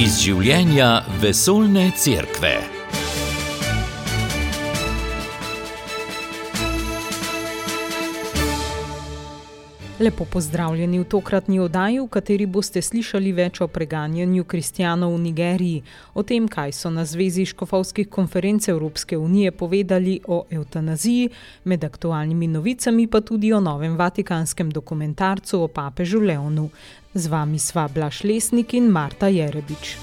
Iz življenja vesoljne cerkve. Lepo pozdravljeni v tokratni oddaji, v kateri boste slišali več o preganjanju kristjanov v Nigeriji, o tem, kaj so na Zvezi škofovskih konferenc Evropske unije povedali o evtanaziji, med aktualnimi novicami pa tudi o novem vatikanskem dokumentarcu o papežu Leonu. Z vami sva Blaž Lesnik in Marta Jerebič.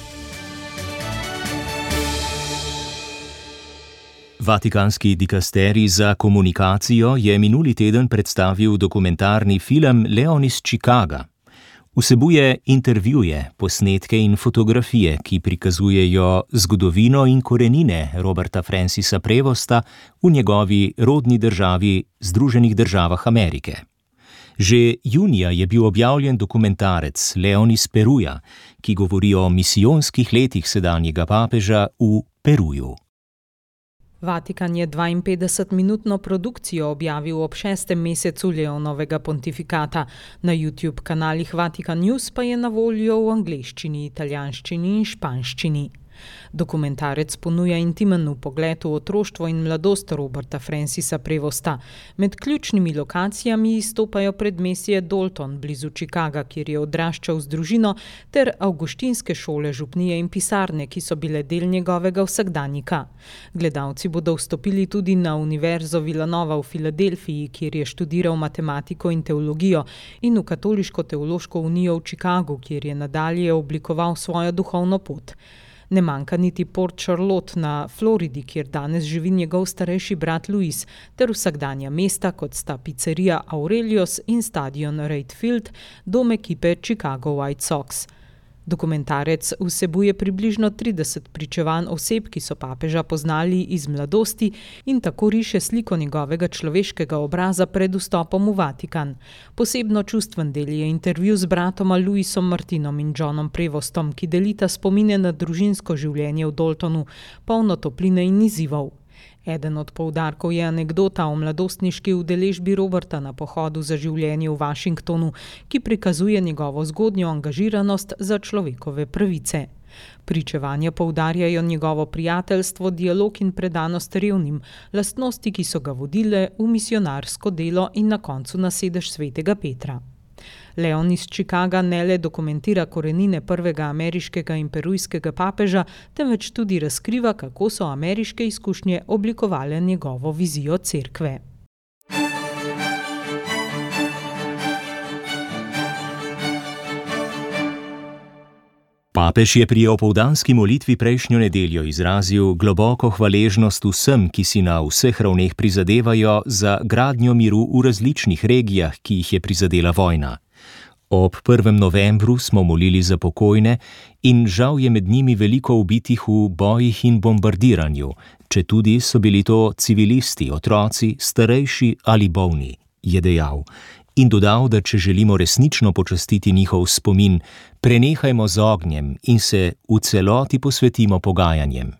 Vatikanski dikasterij za komunikacijo je minuli teden predstavil dokumentarni film Leon iz Chicaga. Vsebuje intervjuje, posnetke in fotografije, ki prikazujejo zgodovino in korenine Roberta Francisa Prevosta v njegovi rodni državi Združenih državah Amerike. Že junija je bil objavljen dokumentarec Leon iz Peruja, ki govori o misijonskih letih sedanjega papeža v Peruju. Vatikan je 52-minutno produkcijo objavil ob 6. mesecu Leonovega pontifikata. Na YouTube kanalih Vatikan News pa je na voljo v angleščini, italijanščini in španščini. Dokumentarec ponuja intimen vpogled v otroštvo in mladost Roberta Francisa Prevosta. Med ključnimi lokacijami izstopajo predmestje Dalton blizu Chicaga, kjer je odraščal z družino, ter avguštinske šole, župnije in pisarne, ki so bile del njegovega vsakdanjika. Gledalci bodo vstopili tudi na Univerzo Villanova v Filadelfiji, kjer je študiral matematiko in teologijo, in v Katoliško teološko unijo v Chicagu, kjer je nadalje oblikoval svojo duhovno pot. Ne manjka niti Port Charlotte na Floridi, kjer danes živi njegov starejši brat Luis, ter vsakdanja mesta, kot sta pizzerija Aurelius in stadion Wright Field, dom ekipe Chicago White Sox. Dokumentarec vsebuje približno 30 pričevanj oseb, ki so papeža poznali iz mladosti, in tako riše sliko njegovega človeškega obraza pred vstopom v Vatikan. Posebno čustven del je intervju z bratoma Luisom Martinom in Johnom Prevostom, ki delita spomine na družinsko življenje v Daltonu, polno topline in izzivov. Eden od poudarkov je anekdota o mladostniški udeležbi Roberta na pohodu za življenje v Washingtonu, ki prikazuje njegovo zgodnjo angažiranost za človekove pravice. Pričevanja poudarjajo njegovo prijateljstvo, dialog in predanost revnim, lastnosti, ki so ga vodile v misionarsko delo in na koncu na sedež svetega Petra. Leon iz Chicaga ne le dokumentira korenine prvega ameriškega in perujskega papeža, temveč tudi razkriva, kako so ameriške izkušnje oblikovale njegovo vizijo cerkve. Papež je pri opoldanski molitvi prejšnjo nedeljo izrazil globoko hvaležnost vsem, ki si na vseh ravneh prizadevajo za gradnjo miru v različnih regijah, ki jih je prizadela vojna. Ob 1. novembru smo molili za pokojne in žal je med njimi veliko ubitih v bojih in bombardiranju, četudi so bili to civilisti, otroci, starejši ali bolni, je dejal. In dodal, da če želimo resnično počastiti njihov spomin, prenehajmo z ognjem in se v celoti posvetimo pogajanjem.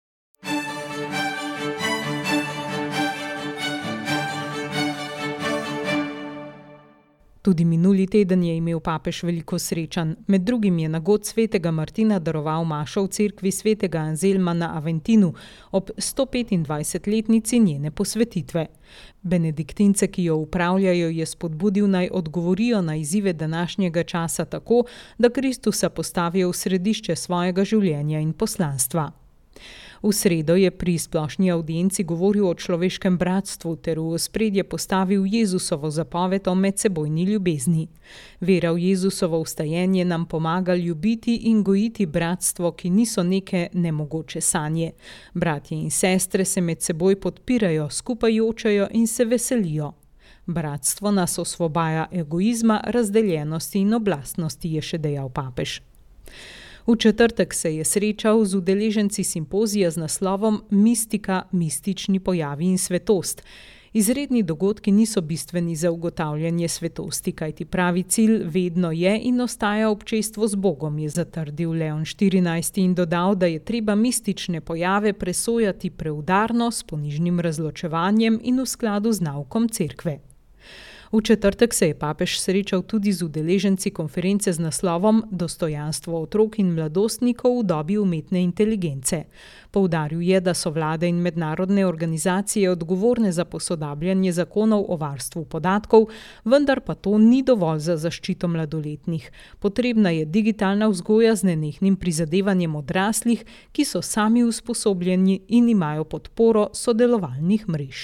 Tudi minuli teden je imel papež veliko srečanj. Med drugim je na god svetega Martina daroval mašo v cerkvi svetega Anzelma na Aventinu ob 125-letnici njene posvetitve. Benediktince, ki jo upravljajo, je spodbudil naj odgovorijo na izzive današnjega časa tako, da Kristusa postavijo v središče svojega življenja in poslanstva. V sredo je pri splošni avdienci govoril o človeškem bratstvu ter v ospredje postavil Jezusovo zapoved o medsebojni ljubezni. Vera v Jezusovo vstajenje nam pomaga ljubiti in gojiti bratstvo, ki niso neke nemogoče sanje. Bratje in sestre se med seboj podpirajo, skupaj jočejo in se veselijo. Bratstvo nas osvobaja egoizma, razdeljenosti in oblastnosti, je še dejal papež. V četrtek se je srečal z udeleženci simpozija z naslovom Mistika, mistični pojavi in svetost. Izredni dogodki niso bistveni za ugotavljanje svetosti, kajti pravi cilj vedno je in ostaja občestvo z Bogom, je zatrdil Leon XIV in dodal, da je treba mistične pojave presojati preudarno, s ponižnim razločevanjem in v skladu z naukom cerkve. V četrtek se je papež srečal tudi z udeleženci konference z naslovom Dostojanstvo otrok in mladostnikov v dobi umetne inteligence. Poudaril je, da so vlade in mednarodne organizacije odgovorne za posodabljanje zakonov o varstvu podatkov, vendar pa to ni dovolj za zaščito mladoletnih. Potrebna je digitalna vzgoja z nenehnim prizadevanjem odraslih, ki so sami usposobljeni in imajo podporo sodelovalnih mrež.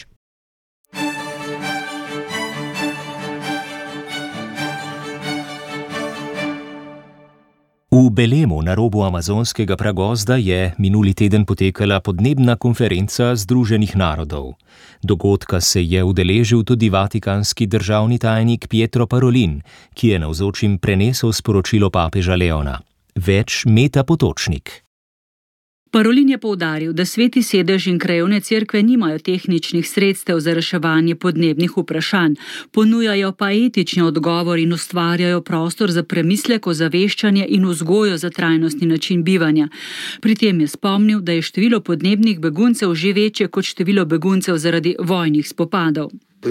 V Belemu na robu amazonskega pragozda je minuli teden potekala podnebna konferenca Združenih narodov. Dogodka se je udeležil tudi vatikanski državni tajnik Pietro Parolin, ki je navzočim prenesel sporočilo papeža Leona. Več Meta Potočnik. Parolin je poudaril, da Sveti sedež in krajevne cerkve nimajo tehničnih sredstev za reševanje podnebnih vprašanj, ponujajo pa etični odgovor in ustvarjajo prostor za premislek, ozaveščanje in vzgojo za trajnostni način bivanja. Pri tem je spomnil, da je število podnebnih beguncev že večje kot število beguncev zaradi vojnih spopadov.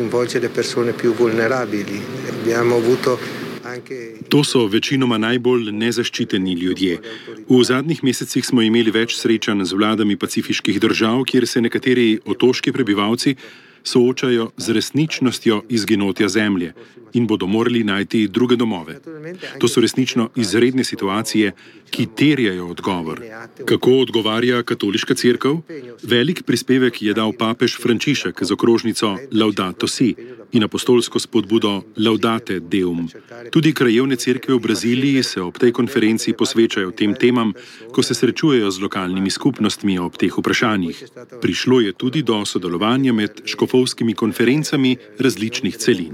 To so večinoma najbolj nezaščiteni ljudje. V zadnjih mesecih smo imeli več srečanj z vladami pacifiških držav, kjer se nekateri otoški prebivalci soočajo z resničnostjo izginotja zemlje in bodo morali najti druge domove. To so resnično izredne situacije, ki terjajo odgovor. Kako odgovarja katoliška cerkev? Velik prispevek je dal papež Frančišek z okrožnico Laudato Si in apostolsko spodbudo Laudate Deum. Tudi krajevne cerkve v Braziliji se ob tej konferenci posvečajo tem temam, ko se srečujejo z lokalnimi skupnostmi ob teh vprašanjih. Prišlo je tudi do sodelovanja med škofovskimi konferencami različnih celin.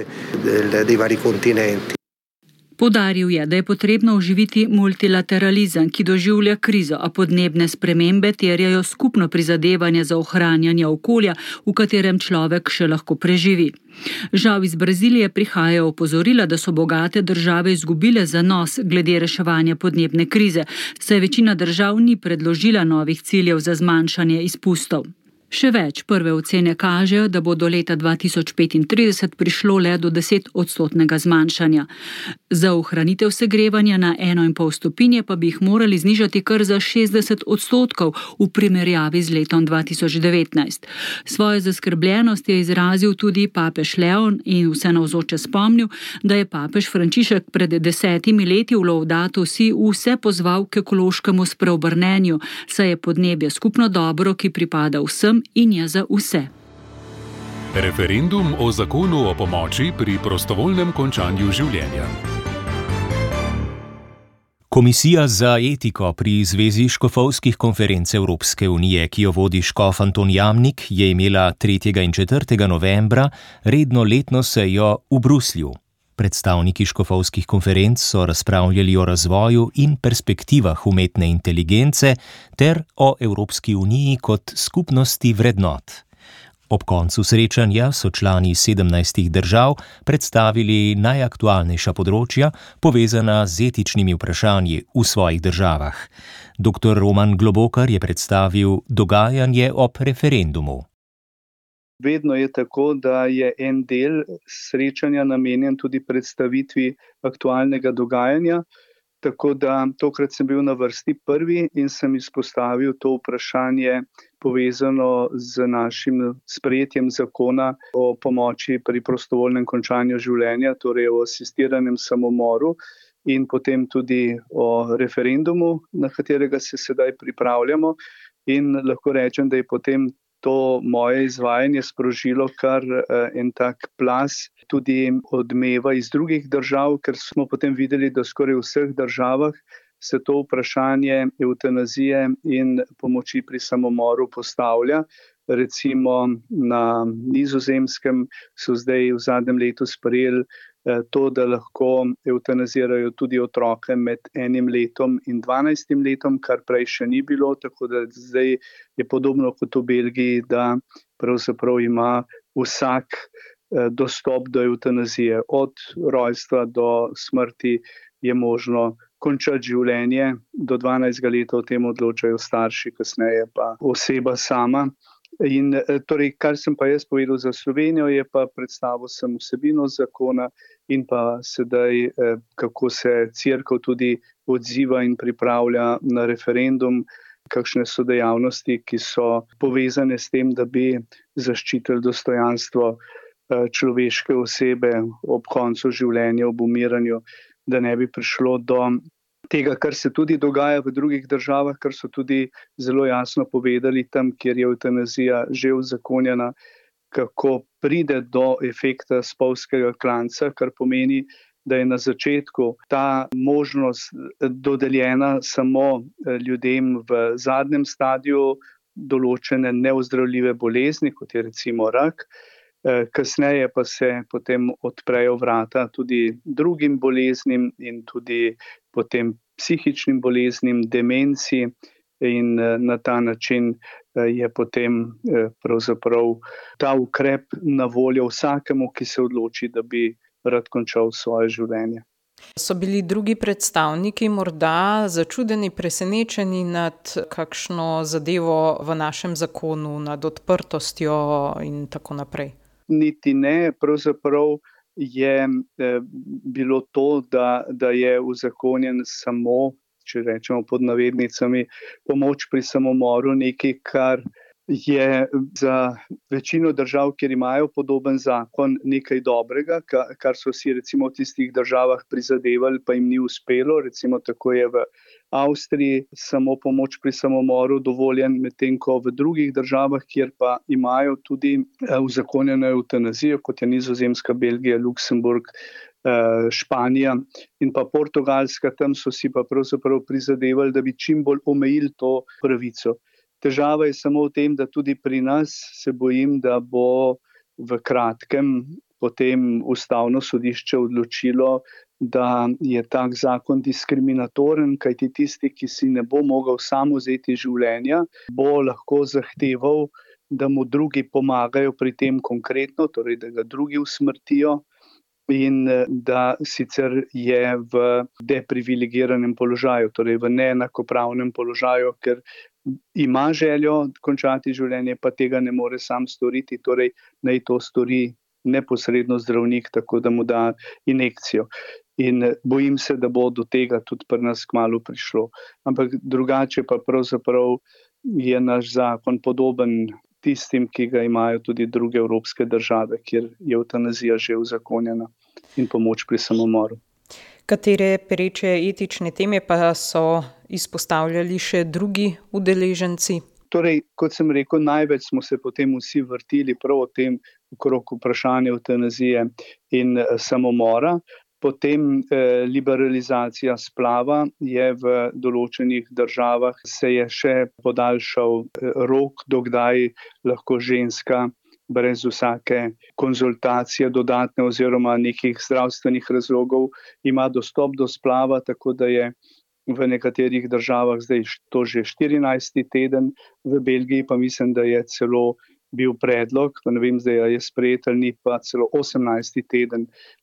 Poudaril je, da je potrebno oživiti multilateralizem, ki doživlja krizo, a podnebne spremembe terjajo skupno prizadevanje za ohranjanje okolja, v katerem človek še lahko preživi. Žal iz Brazilije prihajajo opozorila, da so bogate države izgubile zanos glede reševanja podnebne krize, saj večina držav ni predložila novih ciljev za zmanjšanje izpustov. Še več, prve ocene kažejo, da bo do leta 2035 prišlo le do 10% zmanjšanja. Za ohranitev segrevanja na 1,5 stopinje pa bi jih morali znižati kar za 60% v primerjavi z letom 2019. Svojo zaskrbljenost je izrazil tudi papež Leon in vse navzoče spomnil, da je papež Frančišek pred 10 leti v Laudato Si vse pozval k ekološkemu spreobrnenju, saj je podnebje skupno dobro, ki pripada vsem in je za vse. Referendum o zakonu o pomoči pri prostovoljnem končanju življenja. Komisija za etiko pri Zvezi škofovskih konferenc Evropske unije, ki jo vodi škof Anton Jamnik, je imela 3. in 4. novembra redno letno sejo v Bruslju. Predstavniki škofovskih konferenc so razpravljali o razvoju in perspektivah umetne inteligence ter o Evropski uniji kot skupnosti vrednot. Ob koncu srečanja so člani 17 držav predstavili najaktualnejša področja, povezana z etičnimi vprašanji v svojih državah. Dr. Roman Globokar je predstavil dogajanje ob referendumu. Vedno je tako, da je en del srečanja namenjen tudi predstavitvi aktualnega dogajanja, tako da tokrat sem bil na vrsti prvi in sem izpostavil to vprašanje povezano z našim sprejetjem zakona o pomoči pri prostovoljnem končanju življenja, torej o asistiranem samomoru in potem tudi o referendumu, na katerega se sedaj pripravljamo, in lahko rečem, da je potem to moje izvajanje sprožilo kar en tak plaz tudi odmeva iz drugih držav, ker smo potem videli, da skoraj v vseh državah se to vprašanje evtanazije in pomoči pri samomoru postavlja. Recimo na Nizozemskem so zdaj v zadnjem letu sprejeli to, da lahko evtanazirajo tudi otroke med 1 letom in 12 letom, kar prej še ni bilo, tako da zdaj je podobno kot v Belgiji, da pravzaprav ima vsak dostop do evtanazije. Od rojstva do smrti je možno končati življenje, do 12 let o tem odločajo starši, kasneje pa oseba sama. In torej, kar sem pa jaz povedal za Slovenijo, je pa predstavil sem vsebino zakona in pa sedaj, kako se Cerkev tudi odziva in pripravlja na referendum, kakšne so dejavnosti, ki so povezane s tem, da bi zaščitili dostojanstvo človeške osebe ob koncu življenja, ob umiranju, da ne bi prišlo do tega, kar se tudi dogaja v drugih državah, kar so tudi zelo jasno povedali tam, kjer je evtanazija že uzakonjena, kako pride do efekta spolzkega klanca, kar pomeni, da je na začetku ta možnost dodeljena samo ljudem v zadnjem stadiju določene neozdravljive bolezni, kot je recimo rak. Kasneje pa se potem odprejo vrata tudi drugim boleznim in tudi potem psihičnim boleznim, demenci, in na ta način je potem pravzaprav ta ukrep na voljo vsakemu, ki se odloči, da bi rad končal svoje življenje. So bili drugi predstavniki morda začudeni, presenečeni nad kakšno zadevo v našem zakonu, nad odprtostjo in tako naprej? Niti ne, pravzaprav je bilo to, da je uzakonjen samo, če rečemo pod navednicami, pomoč pri samomoru, nekaj, kar je za večino držav, kjer imajo podoben zakon, nekaj dobrega, kar so si recimo v tistih državah prizadevali, pa jim ni uspelo. Recimo tako je v Avstriji samo pomoč pri samomoru dovoljen, medtem ko v drugih državah, kjer pa imajo tudi uzakonjeno evtanazijo, kot je Nizozemska, Belgija, Luksemburg, Španija in pa Portugalska, tam so si pa pravzaprav prizadevali, da bi čim bolj omejili to pravico. Težava je samo v tem, da tudi pri nas se bojim, da bo v kratkem potem Ustavno sodišče odločilo, da je tak zakon diskriminatoren, kajti tisti, ki si ne bo mogel sam vzeti življenja, bo lahko zahteval, da mu drugi pomagajo pri tem konkretno, torej da ga drugi usmrtijo, in da sicer je v deprivilegiranem položaju, torej v neenakopravnem položaju, ker ima željo končati življenje, pa tega ne more sam storiti, torej naj to stori neposredno zdravnik, tako da mu da injekcijo. In bojim se, da bo do tega tudi pri nas kmalu prišlo. Ampak drugače pa pravzaprav je naš zakon podoben tistim, ki ga imajo tudi druge evropske države, kjer je evtanazija že uzakonjena in pomoč pri samomoru. Katere pereče etične teme pa so izpostavljali še drugi udeleženci? Torej, kot sem rekel, največ smo se potem vsi vrtili prav o tem okrog vprašanja evtanazije in samomora. Potem liberalizacija splava je v določenih državah, se je še podaljšal rok, dokdaj lahko ženska brez vsake konzultacije dodatne oziroma nekih zdravstvenih razlogov ima dostop do splava, tako da je v nekaterih državah zdaj to že 14. teden, v Belgiji pa mislim, da je celo bil predlog, pa ne vem zdaj, je sprejet ali ni, pa celo 18. teden,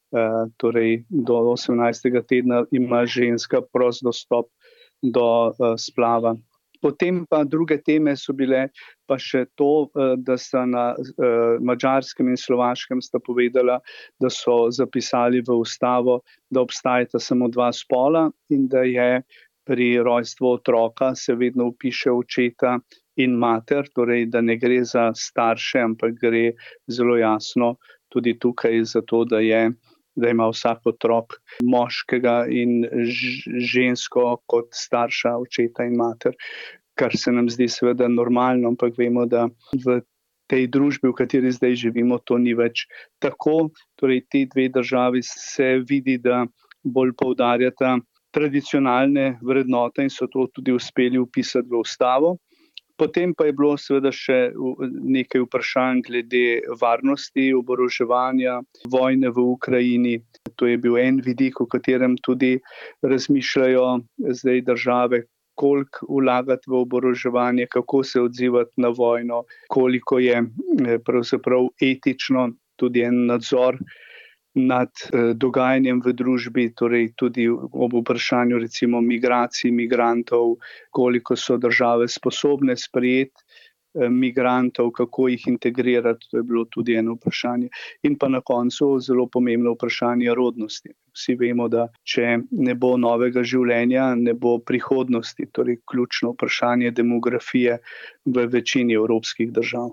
torej do 18. tedna ima ženska prost dostop do splava. Potem pa druge teme so bile pa še to, da sta na Madžarskem in Slovaškem sta povedala, da so zapisali v ustavo, da obstajata samo dva spola in da je pri rojstvu otroka se vedno vpiše očeta in mater, torej da ne gre za starše, ampak gre zelo jasno tudi tukaj za to, da ima vsak otrok moškega in žensko kot starša, očeta in mater, kar se nam zdi seveda normalno, ampak vemo, da v tej družbi, v kateri zdaj živimo, to ni več tako. Torej, ti dve državi se vidi, da bolj poudarjata tradicionalne vrednote in so to tudi uspeli vpisati v ustavo. Potem pa je bilo seveda še nekaj vprašanj glede varnosti, oboroževanja, vojne v Ukrajini. To je bil en vidik, o katerem tudi razmišljajo zdaj države, koliko vlagati v oboroževanje, kako se odzivati na vojno, koliko je pravzaprav etično tudi en nadzor nad dogajanjem v družbi, torej tudi ob vprašanju recimo migracij, migrantov, koliko so države sposobne sprejeti migrantov, kako jih integrirati, to je bilo tudi eno vprašanje. In pa na koncu zelo pomembno vprašanje rodnosti. Vsi vemo, da če ne bo novega življenja, ne bo prihodnosti, torej ključno vprašanje demografije v večini evropskih držav.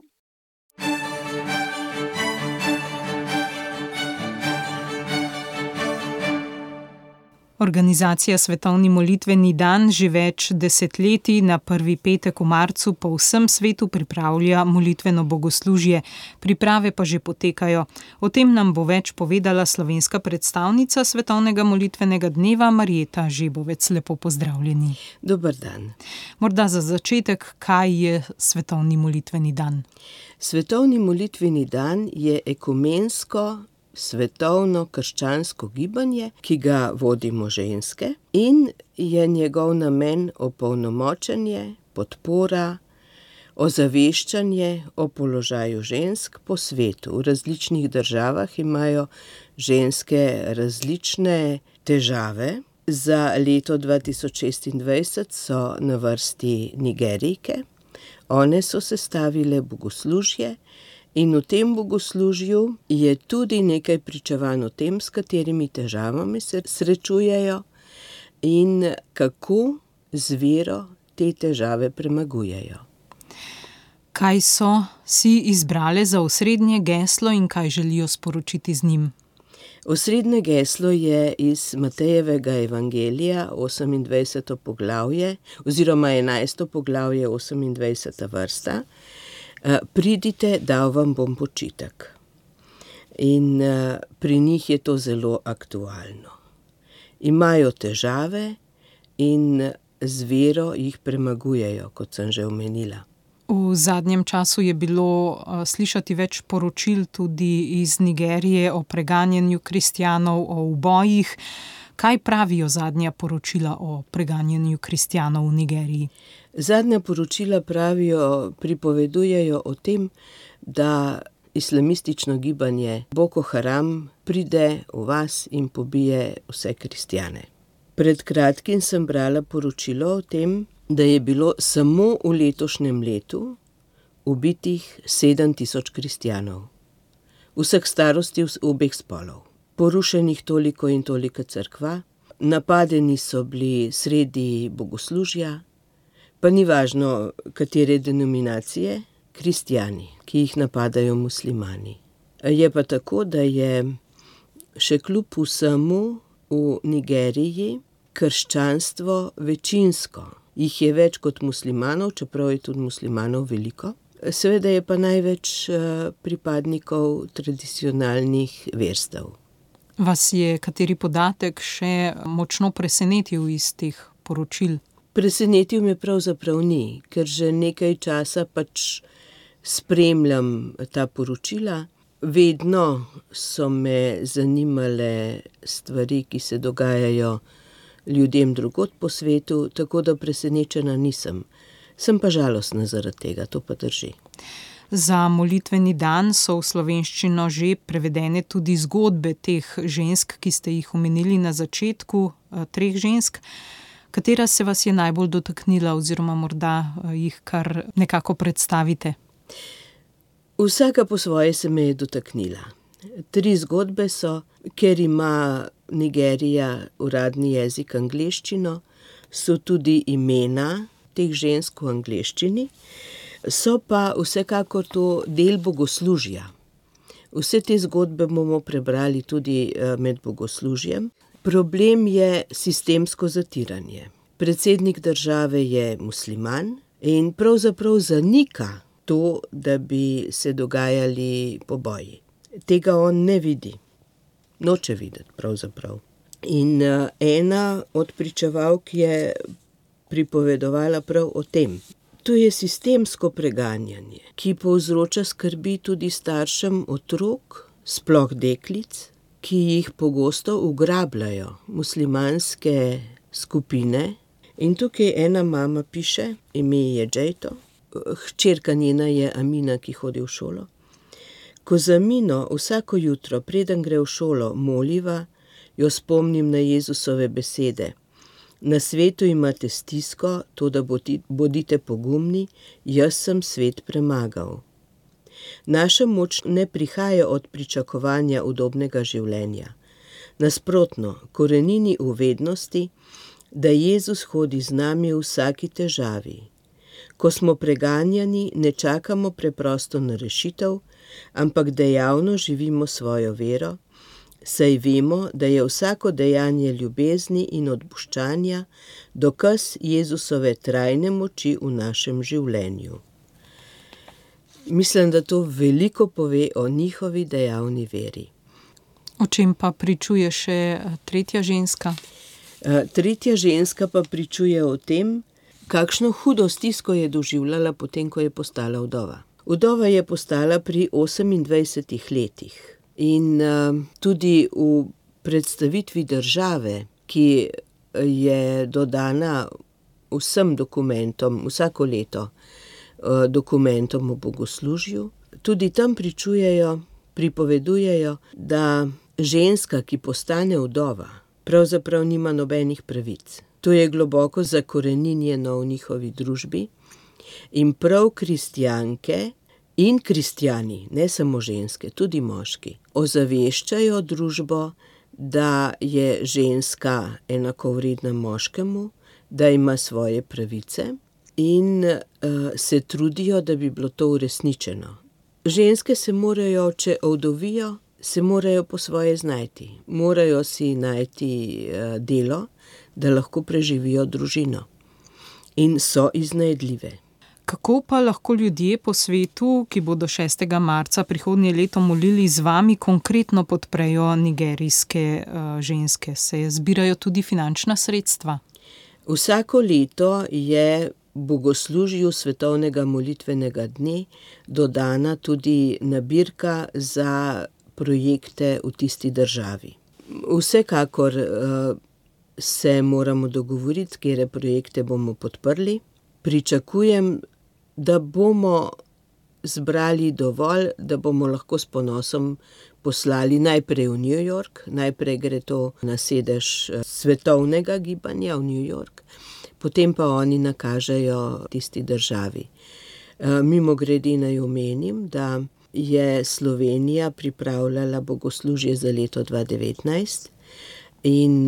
Organizacija Svetovni molitveni dan že več desetletij na prvi petek v marcu po vsem svetu pripravlja molitveno bogoslužje. Priprave pa že potekajo. O tem nam bo več povedala slovenska predstavnica Svetovnega molitvenega dneva Marjeta Žebovec. Lepo pozdravljeni. Dober dan. Morda za začetek, kaj je Svetovni molitveni dan? Svetovni molitveni dan je ekumensko svetovno krščansko gibanje, ki ga vodimo ženske in je njegov namen opolnomočenje, podpora, ozaveščanje o položaju žensk po svetu. V različnih državah imajo ženske različne težave. Za leto 2026 so na vrsti Nigerijke. One so sestavile bogoslužje. In v tem bogoslužju je tudi nekaj pričevanj o tem, s katerimi težavami se srečujejo in kako z vero te težave premagujejo. Kaj so si izbrale za osrednje geslo in kaj želijo sporočiti z njim? Osrednje geslo je iz Matejevega evangelija, 28. poglavje, oziroma 11. poglavje, 28. vrsta. Pridite, dal vam bom počitek. In pri njih je to zelo aktualno. Imajo težave in z vero jih premagujejo, kot sem že omenila. V zadnjem času je bilo slišati več poročil tudi iz Nigerije o preganjanju kristjanov, o ubojih. Kaj pravijo zadnja poročila o preganjanju kristjanov v Nigeriji? Zadnja poročila pripovedujejo o tem, da islamistično gibanje Boko Haram pride v vas in pobije vse kristjane. Pred kratkim sem brala poročilo o tem, da je bilo samo v letošnjem letu ubitih 7000 kristjanov. Vseh starosti obeh spolov. Porušenih toliko in toliko cerkva, napadeni so bili sredi bogoslužja, pa ni važno, katere denominacije, kristjani, ki jih napadajo muslimani. Je pa tako, da je še kljub vsemu v Nigeriji krščanstvo večinsko. Jih je več kot muslimanov, čeprav je tudi muslimanov veliko. Seveda je pa največ pripadnikov tradicionalnih verstev. Vas je kateri podatek še močno presenetil iz teh poročil? Presenetil me pravzaprav ni, ker že nekaj časa spremljam ta poročila. Vedno so me zanimale stvari, ki se dogajajo ljudem drugod po svetu, tako da presenečena nisem. Sem pa žalostna zaradi tega, to pa drži. Za molitveni dan so v slovenščino že prevedene tudi zgodbe teh žensk, ki ste jih omenili na začetku, 3 žensk. Katera se vas je najbolj dotaknila oziroma morda jih kar nekako predstavite? Vsaka po svoje se me je dotaknila. 3 zgodbe so, ker ima Nigerija uradni jezik angleščino, so tudi imena teh žensk v angleščini, so pa vsekakor to del bogoslužja. Vse te zgodbe bomo prebrali tudi med bogoslužjem. Problem je sistemsko zatiranje. Predsednik države je musliman in pravzaprav zanika to, da bi se dogajali poboji. Tega on ne vidi. Noče videti pravzaprav. In ena od pričevalk je pripovedovala prav o tem. To je sistemsko preganjanje, ki povzroča skrbi tudi staršem otrok, sploh deklic, ki jih pogosto ugrabljajo muslimanske skupine. In tukaj ena mama piše, ime je Džejto, hčerka njena je Amina, ki hodi v šolo. Ko za Amino vsako jutro, preden gre v šolo, moliva, jo spomnim na Jezusove besede. Na svetu imate stisko, toda bodite pogumni, jaz sem svet premagal. Naša moč ne prihaja od pričakovanja udobnega življenja. Nasprotno, korenini v vednosti, da Jezus hodi z nami v vsaki težavi. Ko smo preganjani, ne čakamo preprosto na rešitev, ampak dejavno živimo svojo vero, saj vemo, da je vsako dejanje ljubezni in odpuščanja dokaz Jezusove trajne moči v našem življenju. Mislim, da to veliko pove o njihovi dejavni veri. O čem pa pričuje še tretja ženska? Tretja ženska pa pričuje o tem, kakšno hudo stisko je doživljala potem, ko je postala vdova. Vdova je postala pri 28 letih in tudi v predstavitvi države, ki je dodana vsem dokumentom, vsako leto dokumentom o bogoslužju, tudi tam pripovedujejo, da ženska, ki postane vdova, pravzaprav nima nobenih pravic. To je globoko zakoreninjeno v njihovi družbi in prav kristjanke in kristjani, ne samo ženske, tudi moški, ozaveščajo družbo, da je ženska enakovredna moškemu, da ima svoje pravice in se trudijo, da bi bilo to uresničeno. Ženske se morajo, če ovdovijo, se morajo po svoje znajti. Morajo si najti delo, da lahko preživijo družino. In so iznajdljive. Kako pa lahko ljudje po svetu, ki bodo 6. marca prihodnje leto molili z vami, konkretno podprejo nigerijske ženske? Se zbirajo tudi finančna sredstva? Vsako leto je bogoslužju svetovnega molitvenega dne dodana tudi nabirka za projekte v tisti državi. Vsekakor se moramo dogovoriti, katere projekte bomo podprli. Pričakujem, da bomo zbrali dovolj, da bomo lahko s ponosom poslali najprej v New York, najprej gre to na sedež svetovnega gibanja v New York, potem pa oni nakažejo tisti državi. Mimogrede naj omenim, da je Slovenija pripravljala bogoslužje za leto 2019 in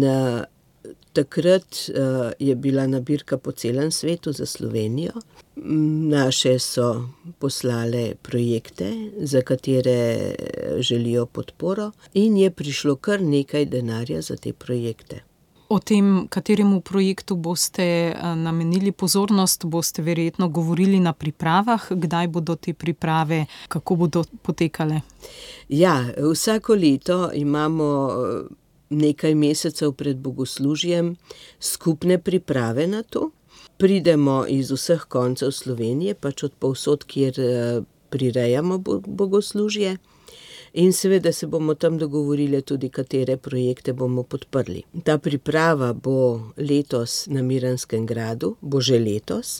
takrat je bila nabirka po celem svetu za Slovenijo. Naše so poslale projekte, za katere želijo podporo in je prišlo kar nekaj denarja za te projekte. O tem, kateremu projektu boste namenili pozornost, boste verjetno govorili na pripravah. Kdaj bodo te priprave, kako bodo potekale? Ja, vsako leto imamo nekaj mesecev pred bogoslužjem skupne priprave na to. Pridemo iz vseh koncev Slovenije, pač od povsod, kjer prirejamo bogoslužje. In seveda se bomo tam dogovorili tudi, katere projekte bomo podprli. Ta priprava bo letos na Miranskem gradu, bo že letos,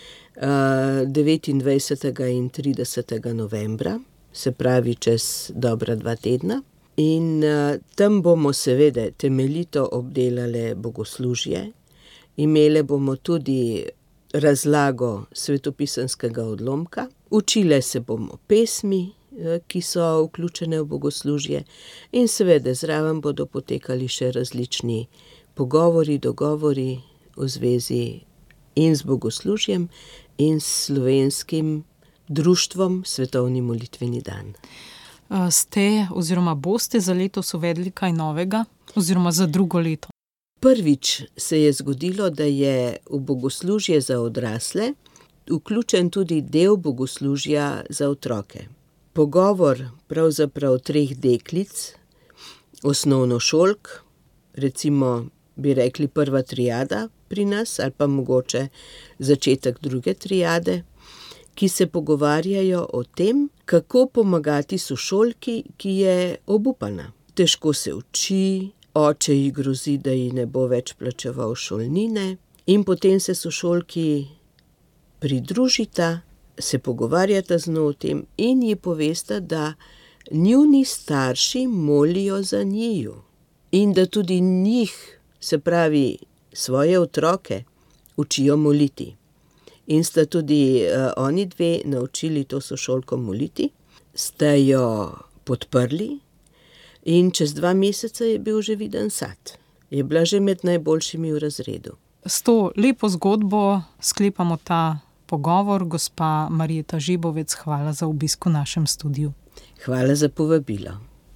29. in 30. novembra, se pravi čez dobra 2 tedna. In tam bomo seveda temeljito obdelale bogoslužje. Imele bomo tudi razlago svetopisanskega odlomka. Učile se bomo pesmi, ki so vključene v bogoslužje, in seveda zraven bodo potekali še različni pogovori, dogovori v zvezi in z bogoslužjem in s slovenskim društvom Svetovni molitveni dan. Ste oziroma boste za letos uvedli kaj novega oziroma za drugo leto? Prvič se je zgodilo, da je v bogoslužje za odrasle vključen tudi del bogoslužja za otroke. Pogovor pravzaprav 3 deklic, osnovnošolk, recimo bi rekli prva triada pri nas ali pa mogoče začetek druge triade, ki se pogovarjajo o tem, kako pomagati sošolki, ki je obupana. Težko se uči, oče ji grozi, da ji ne bo več plačeval šolnine, in potem se sošolki pridružita, se pogovarjata z njo o tem in ji povesta, da njuni starši molijo za njiju in da tudi njih, se pravi svoje otroke učijo moliti. In sta tudi oni dve naučili to sošolko moliti, sta jo podprli in čez 2 meseca je bil že viden sad. Je bila že med najboljšimi v razredu. S to lepo zgodbo sklepamo ta pogovor. Gospa Marjeta Žibovec, hvala za obisk v našem studiu. Hvala za povabilo.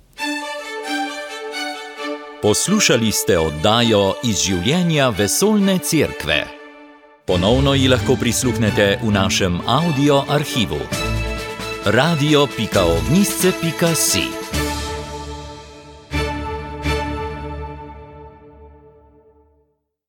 Poslušali ste oddajo Iz življenja vesoljne cerkve. Ponovno ji lahko prisluhnete v našem audio arhivu. radio.ognisce.si